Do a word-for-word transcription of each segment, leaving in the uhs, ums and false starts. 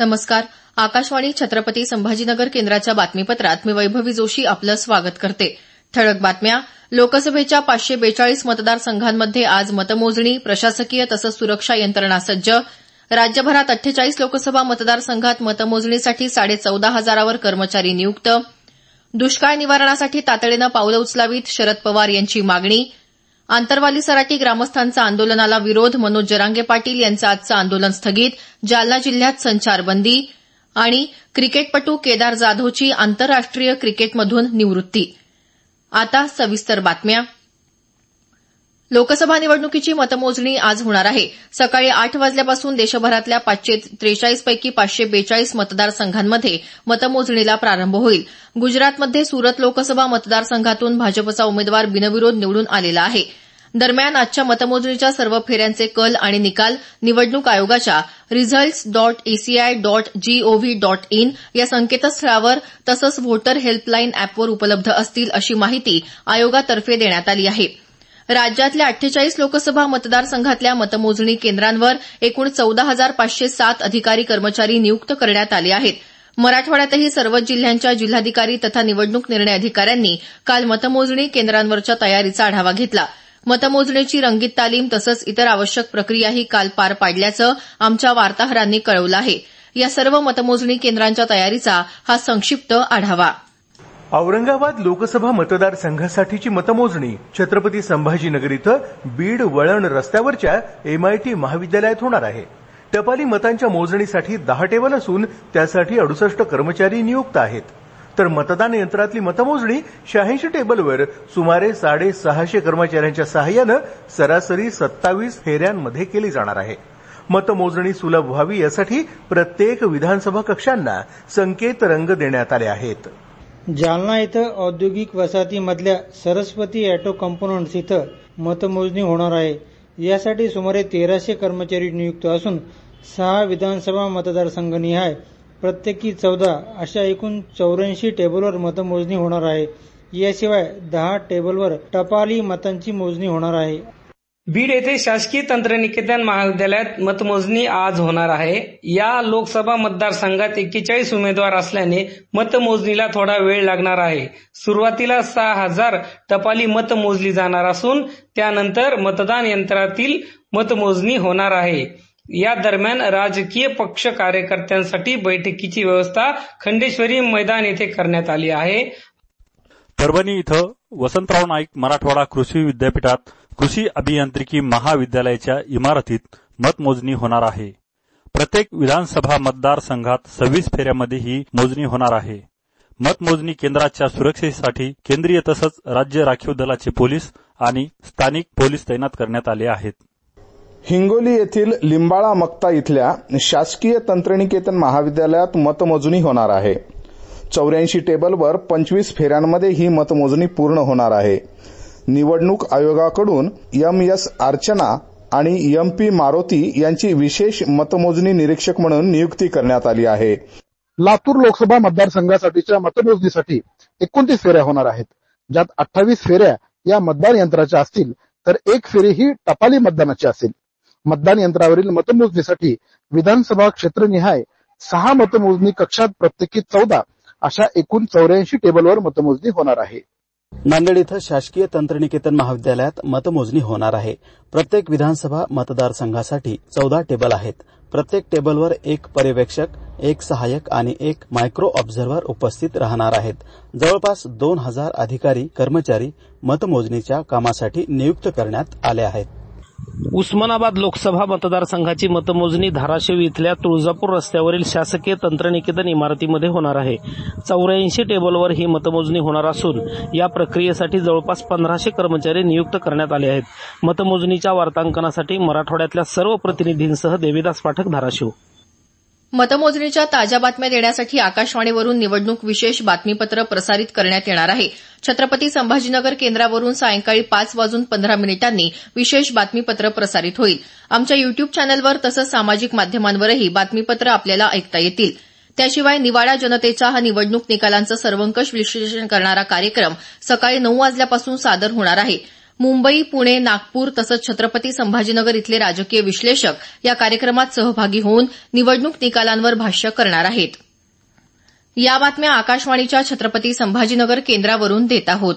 नमस्कार. आकाशवाणी छत्रपती संभाजीनगर केंद्राच्या बातमीपत्रात मी वैभवी जोशी आपलं स्वागत करते. ठळक बातम्या. लोकसभेच्या पाचशे बेचाळीस मतदारसंघांमध्ये आज मतमोजणी. प्रशासकीय तसंच सुरक्षा यंत्रणा सज्ज. राज्यभरात अठ्ठेचाळीस लोकसभा मतदारसंघात मतमोजणीसाठी साडे चौदा हजारावर कर्मचारी नियुक्त. दुष्काळ निवारणासाठी तातडीनं पावलं उचलावीत, शरद पवार यांची मागणी. आंतरवाली सराटी ग्रामस्थांचा आंदोलनाला विरोध. मनोज जरांगे पाटील यांचं आजचं आंदोलन स्थगित. जालना जिल्ह्यात संचारबंदी. आणि क्रिकेटपटू केदार जाधवची आंतरराष्ट्रीय क्रिकेटमधून निवृत्ती. आता सविस्तर बातम्या. लोकसभा निवडणुकीची मतमोजणी आज होणार आहे. सकाळी आठ वाजल्यापासून देशभरातल्या पाचशे त्रेचाळीस पैकी पाचशे बेचाळीस मतदारसंघांमध्ये मतमोजणीला प्रारंभ होईल. गुजरातमध्ये सुरत लोकसभा मतदारसंघातून भाजपचा उमेदवार बिनविरोध निवडून आलेला आहे. दरम्यान आजच्या मतमोजणीच्या सर्व फेऱ्यांचे कल आणि निकाल निवडणूक आयोगाच्या results dot ECI dot GOV dot in या संकेतस्थळावर तसंच व्होटर हेल्पलाईन अॅपवर उपलब्ध असतील अशी माहिती आयोगातर्फे देण्यात आली आहे. राज्यातल्या अठ्ठेचाळीस लोकसभा मतदारसंघातल्या मतमोजणी केंद्रांवर एकूण चौदा हजार पाचशे सात अधिकारी कर्मचारी नियुक्त करण्यात आले आहेत. मराठवाड्यातही सर्वच जिल्ह्यांच्या जिल्हाधिकारी तथा निवडणूक निर्णय अधिकाऱ्यांनी काल मतमोजणी केंद्रांवरच्या तयारीचा आढावा घेतला. मतमोजणीची रंगीत तालीम तसंच इतर आवश्यक प्रक्रियाही काल पार पाडल्याचं आमच्या वार्ताहरांनी कळवलं आहे. या सर्व मतमोजणी केंद्रांच्या तयारीचा हा संक्षिप्त आढावा. औरंगाबाद लोकसभा मतदारसंघासाठीची मतमोजणी छत्रपती संभाजीनगर इथं बीड वळण रस्त्यावरच्या एमआयटी महाविद्यालयात होणार आहे. टपाली मतांच्या मोजणीसाठी दहा टेबल असून त्यासाठी अडुसष्ट कर्मचारी नियुक्त आहेत. तर मतदान यंत्रातली मतमोजणी शहाऐंशी टेबलवर सुमारे साडेसहाशे कर्मचाऱ्यांच्या सहाय्यानं सरासरी सत्तावीस फेऱ्यांमध्ये केली जाणार आहे. मतमोजणी सुलभ व्हावी यासाठी प्रत्येक विधानसभा कक्षांना संकेत रंग देण्यात आले आहेत. जालना इथं औद्योगिक वसाहतीमधल्या सरस्वती ऑटो कंपोनंट्स इथं मतमोजणी होणार आहे. यासाठी सुमारे तेराशे कर्मचारी नियुक्त असून सहा विधानसभा मतदारसंघनिहाय प्रत्येकी चौदा अशा एकूण चौऱ्याऐंशी टेबलवर मतमोजणी होणार आहे. याशिवाय दहा टेबलवर टपाली मतांची मोजणी होणार आहे. बीड येथे शासकीय तंत्रनिकेतन महाविद्यालयात मतमोजणी आज होणार आहे. या लोकसभा मतदारसंघात एक्केचाळीस उमेदवार असल्याने मतमोजणीला थोडा वेळ लागणार आहे. सुरुवातीला सहा हजार टपाली मत मोजली जाणार असून त्यानंतर मतदान यंत्रातील मतमोजणी होणार आहे. या दरम्यान राजकीय पक्ष कार्यकर्त्यांसाठी बैठकीची व्यवस्था खंडेश्वरी मैदान येथे करण्यात आली आहे. परभणी इथं वसंतराव नाईक मराठवाडा कृषी विद्यापीठात कृषी अभियांत्रिकी महाविद्यालयाच्या इमारतीत मतमोजणी होणार आहे. प्रत्येक विधानसभा मतदारसंघात सव्वीस फेऱ्यामध्ये ही मोजणी होणार आहे. मतमोजणी केंद्राच्या सुरक्षेसाठी केंद्रीय तसंच राज्य राखीव दलाचे पोलीस आणि स्थानिक पोलीस तैनात करण्यात आले आहेत. हिंगोली येथील लिंबाळा मक्ता इथल्या शासकीय तंत्रनिकेतन महाविद्यालयात मतमोजणी होणार आहे. चौऱ्याऐंशी टेबलवर पंचवीस फेऱ्यांमध्ये ही मतमोजणी पूर्ण होणार आहे. निवडणूक आयोगाकडून एम एस अर्चना आणि एम पी मारुती यांची विशेष मतमोजणी निरीक्षक म्हणून नियुक्ती करण्यात आली आहे. लातूर लोकसभा मतदारसंघासाठीच्या मतमोजणीसाठी एकोणतीस फेऱ्या होणार आहेत, ज्यात अठ्ठावीस फेऱ्या या मतदान यंत्राच्या असतील तर एक फेरी ही टपाली मतदानाची असेल. मतदान यंत्रावरील मतमोजणीसाठी विधानसभा क्षेत्रनिहाय सहा मतमोजणी कक्षात प्रत्येकी चौदा अशा एकूण चौऱ्याऐंशी टेबलवर मतमोजणी होणार आहे. नांदेड इथं शासकीय तंत्रनिकेतन महाविद्यालयात मतमोजणी होणार आहे. प्रत्येक विधानसभा मतदारसंघासाठी चौदा टेबल आहेत. प्रत्येक टेबलवर एक पर्यवेक्षक, एक सहाय्यक आणि एक मायक्रो ऑब्झर्व्हर उपस्थित राहणार आहेत. जवळपास दोन हजार अधिकारी कर्मचारी मतमोजणीच्या कामासाठी नियुक्त करण्यात आले आहेत. उस्मानाबाद लोकसभा मतदारसंघाची मतमोजणी धाराशिव इथल्या तुळजापूर रस्त्यावरील शासकीय तंत्रनिकेतन इमारतीमध्ये होणार आहे. चौऱ्याऐंशी टेबलवर ही मतमोजणी होणार असून या प्रक्रियेसाठी जवळपास पंधराशे कर्मचारी नियुक्त करण्यात आले आहेत. मतमोजणीच्या वार्तांकनासाठी मराठवाड्यातल्या सर्व प्रतिनिधींसह देविदास पाठक, धाराशिव. मतमोजणीच्या ताज्या बातम्या देण्यासाठी आकाशवाणीवरून निवडणूक विशेष बातमीपत्र प्रसारित करण्यात येणार आहे. छत्रपती संभाजीनगर केंद्रावरून सायंकाळी पाच वाजून पंधरा मिनिटांनी विशेष बातमीपत्र प्रसारित होईल. आमच्या युट्यूब चॅनलवर तसंच सामाजिक माध्यमांवरही बातमीपत्र आपल्याला ऐकता येतील. त्याशिवाय निवाडा जनतेचा हा निवडणूक निकालांचं सर्वंकष विश्लेषण करणारा कार्यक्रम सकाळी नऊ वाजल्यापासून सादर होणार आहे. मुंबई, पुणे, नागपूर तसंच छत्रपती संभाजीनगर इथले राजकीय विश्लेषक या कार्यक्रमात सहभागी होऊन निवडणूक निकालांवर भाष्य करणार आहेत. या बातम्या आकाशवाणीच्या छत्रपती संभाजीनगर केंद्रावरून देत आहोत.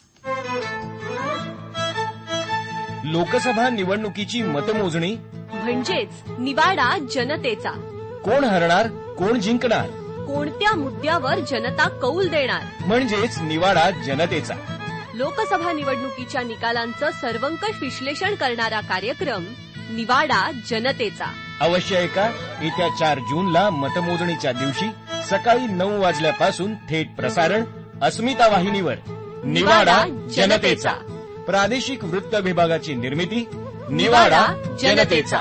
लोकसभा निवडणुकीची मतमोजणी म्हणजेच निवाडा जनतेचा. कोण हरणार, कोण जिंकणार, कोणत्या मुद्द्यावर जनता कौल देणार, म्हणजेच निवाडा जनतेचा. लोकसभा निवडणुकीच्या निकालांचं सर्वंकष विश्लेषण करणारा कार्यक्रम निवाडा जनतेचा. अवश्य ऐका. येत्या चार जूनला मतमोजणीच्या दिवशी सकाळी नऊ वाजल्यापासून थेट प्रसारण अस्मिता वाहिनीवर. निवाडा जनतेचा. प्रादेशिक वृत्त विभागाची निर्मिती निवाडा जनतेचा.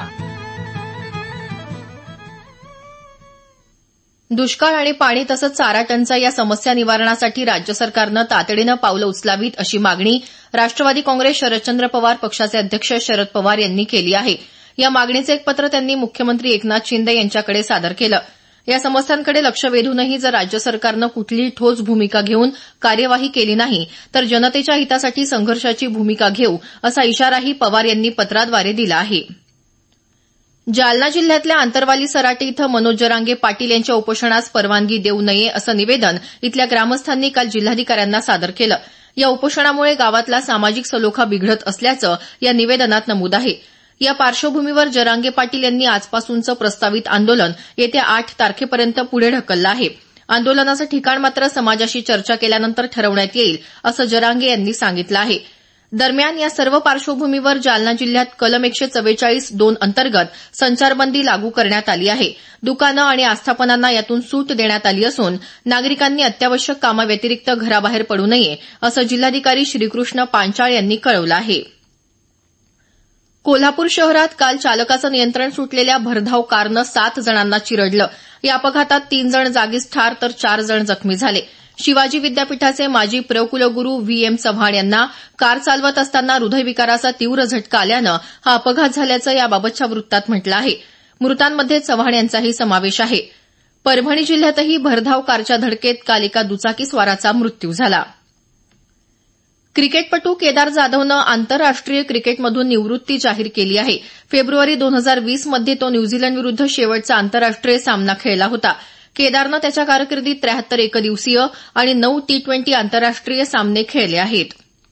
दुष्काळ आणि पाणी तसंच चारा टंचाई या समस्या निवारणासाठी राज्य सरकारनं तातडीनं पावलं उचलावीत अशी मागणी राष्ट्रवादी काँग्रेस शरदचंद्र पवार पक्षाचे अध्यक्ष शरद पवार यांनी केली आहे. या मागणीचं एक पत्र त्यांनी मुख्यमंत्री एकनाथ शिंदे यांच्याकडे सादर केलं. या समस्यांकडे लक्ष वेधूनही जर राज्य सरकारनं कुठलीही ठोस भूमिका घेऊन कार्यवाही केली नाही तर जनतेच्या हितासाठी संघर्षाची भूमिका घेऊ असा इशाराही पवार यांनी पत्राद्वारे दिला आहे. जालना जिल्ह्यातल्या आंतरवाली सराटी इथं मनोज जरांगे पाटील यांच्या उपोषणास परवानगी देऊ नये असं निवेदन इथल्या ग्रामस्थांनी काल जिल्हाधिकाऱ्यांना सादर केलं. या उपोषणामुळे गावातला सामाजिक सलोखा बिघडत असल्याचं या निवेदनात नमूद आहे. या पार्श्वभूमीवर जरांगे पाटील यांनी आजपासूनचं प्रस्तावित आंदोलन येत्या आठ तारखेपर्यंत पुढे ढकललं आहे. आंदोलनाचं ठिकाण मात्र समाजाशी चर्चा केल्यानंतर ठरवण्यात येईल असं जरांगे यांनी सांगितलं आहे. दरम्यान या सर्व पार्श्वभूमीवर जालना जिल्ह्यात कलम एकशे चव्वेचाळीस दोन अंतर्गत संचारबंदी लागू करण्यात आली आहे. दुकानं आणि आस्थापनांना यातून सूट देण्यात आली असून नागरिकांनी अत्यावश्यक कामाव्यतिरिक्त घराबाहेर पडू नये असं जिल्हाधिकारी श्रीकृष्ण पांचाळ यांनी कळवलं आहे. कोल्हापूर शहरात काल चालकाचं नियंत्रण सुटलेल्या भरधाव कारनं सात जणांना चिरडलं. या अपघातात तीन जण जागीच ठार तर चार जण जखमी झाले. शिवाजी विद्यापीठाचे माजी प्रकुलगुरू व्ही एम चव्हाण यांना कार चालवत असताना हृदयविकाराचा तीव्र झटका आल्यानं हा अपघात झाल्याचं याबाबतच्या वृत्तात म्हटलं आहे. मृतांमध्ये चव्हाण यांचाही समावेश आहे. परभणी जिल्ह्यातही भरधाव कारच्या धडकेत काल एका दुचाकीस्वाराचा मृत्यू झाला. क्रिकेटपटू केदार जाधवनं आंतरराष्ट्रीय क्रिकेटमधून निवृत्ती जाहीर केली आहे. फेब्रुवारी दोन हजार वीस मध्ये तो न्यूझीलंडविरुद्ध शेवटचा आंतरराष्ट्रीय सामना खेळला होता. केदारनं त्याच्या कारकिर्दीत त्र्याहत्तर एकदिवसीय आणि नऊ टी ट्वेंटी आंतरराष्ट्रीय सामने खेळले आहेत.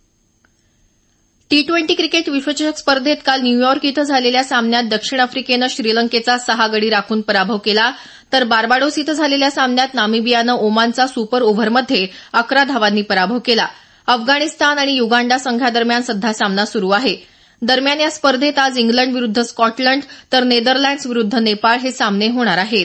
टी ट्वेंटी क्रिकेट विश्वचषक स्पर्धेत काल न्यूयॉर्क इथं झालेल्या सामन्यात दक्षिण आफ्रिकेनं श्रीलंकेचा सहा गडी राखून पराभव केला तर बार्बाडोस इथं झालेल्या सामन्यात नामिबियानं ओमानचा सुपर ओव्हरमध्ये अकरा धावांनी पराभव केला. अफगाणिस्तान आणि युगांडा संघादरम्यान सध्या सामना सुरू आहे. दरम्यान या स्पर्धेत आज इंग्लंड विरुद्ध स्कॉटलंड तर नेदरलँड्स विरुद्ध नेपाळ हे सामने होणार आहेत.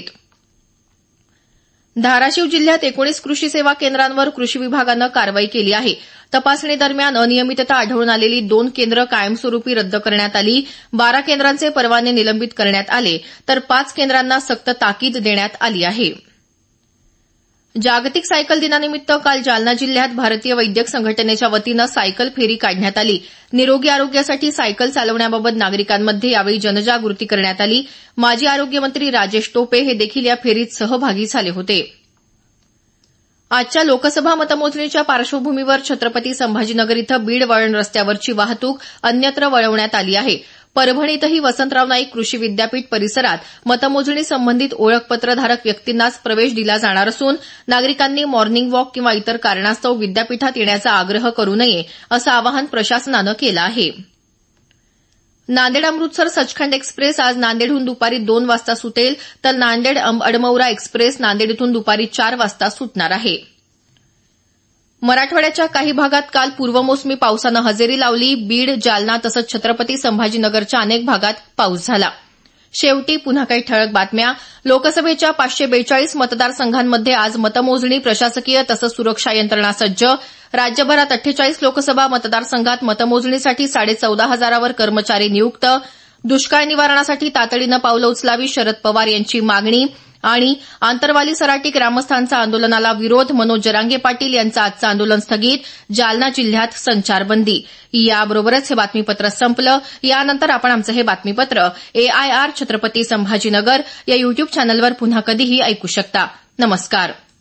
धाराशिव जिल्ह्यात एकोणीस कृषी सेवा केंद्रांवर कृषी विभागानं कारवाई केली आहे. तपासणी दरम्यान अनियमितता आढळून आलेली दोन केंद्र कायमस्वरूपी रद्द करण्यात आली. बारा केंद्रांचे परवाने निलंबित करण्यात आले तर पाच केंद्रांना सक्त ताकीद देण्यात आली आहे. जागतिक सायकल दिनानिमित्त काल जालना जिल्ह्यात भारतीय वैद्यक संघटनेच्या वतीनं सायकल फेरी काढण्यात आली. निरोगी आरोग्यासाठी सायकल चालवण्याबाबत नागरिकांमध्ये यावेळी जनजागृती करण्यात आली. माजी आरोग्यमंत्री राजेश टोपे हे देखील या फेरीत सहभागी झाले होते. आजच्या लोकसभा मतमोजणीच्या पार्श्वभूमीवर छत्रपती संभाजीनगर इथं बीड वळण रस्त्यावरची वाहतूक अन्यत्र वळवण्यात आली आहे. परभणीतही वसंतराव नाईक कृषी विद्यापीठ परिसरात मतमोजणी संबंधित ओळखपत्रधारक व्यक्तींनाच प्रवेश दिला जाणार असून नागरिकांनी मॉर्निंग वॉक किंवा इतर कारणास्तव विद्यापीठात येण्याचा आग्रह करू नये असं आवाहन प्रशासनानं केलं आहे. नांदेड अमृतसर सचखंड एक्सप्रेस आज नांदेडहून दुपारी दोन वाजता सुटेल तर नांदेड अडमौरा एक्सप्रेस नांदेड इथून दुपारी चार वाजता सुटणार आहे. मराठवाड्याच्या काही भागात काल पूर्वमोसमी पावसानं हजेरी लावली. बीड, जालना तसंच छत्रपती संभाजीनगरच्या अनेक भागात पाऊस झाला. शेवटी पुन्हा काही ठळक बातम्या. लोकसभेच्या पाचशे बेचाळीस मतदारसंघांमध्ये आज मतमोजणी, प्रशासकीय तसंच सुरक्षा यंत्रणा सज्ज. राज्यभरात अठ्ठेचाळीस लोकसभा मतदारसंघात मतमोजणीसाठी साडे चौदा हजारावर कर्मचारी नियुक्त. दुष्काळ निवारणासाठी तातडीनं पावलं उचलावी, शरद पवार यांची मागणी. आणि आंतरवाली सराटी ग्रामस्थांचा आंदोलनाला विरोध, मनोज जरांगे पाटील यांचं आजचं आंदोलन स्थगित. जालना जिल्ह्यात संचारबंदी. याबरोबरच हे बातमीपत्र संपलं. यानंतर आपण आमचं हे बातमीपत्र एआयआर छत्रपती संभाजीनगर या युट्यूब चॅनलवर पुन्हा कधीही ऐकू शकता. नमस्कार.